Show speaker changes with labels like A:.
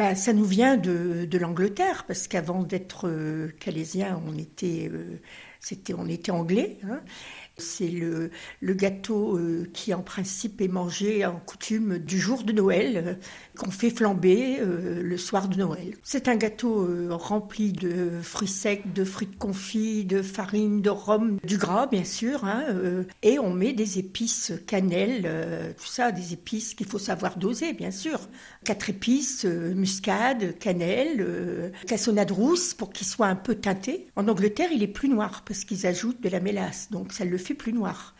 A: Ça nous vient de l'Angleterre, parce qu'avant d'être calaisien, on était anglais. Hein. C'est le gâteau qui, en principe, est mangé en coutume du jour de Noël, qu'on fait flamber le soir de Noël. C'est un gâteau rempli de fruits secs, de fruits confits, de farine, de rhum, du gras, bien sûr. Hein, et on met des épices, cannelle, tout ça, des épices qu'il faut savoir doser, bien sûr. 4 épices, muscade, cannelle, cassonade rousse pour qu'il soit un peu teinté. En Angleterre, il est plus noir parce qu'ils ajoutent de la mélasse, donc ça le fait plus noir.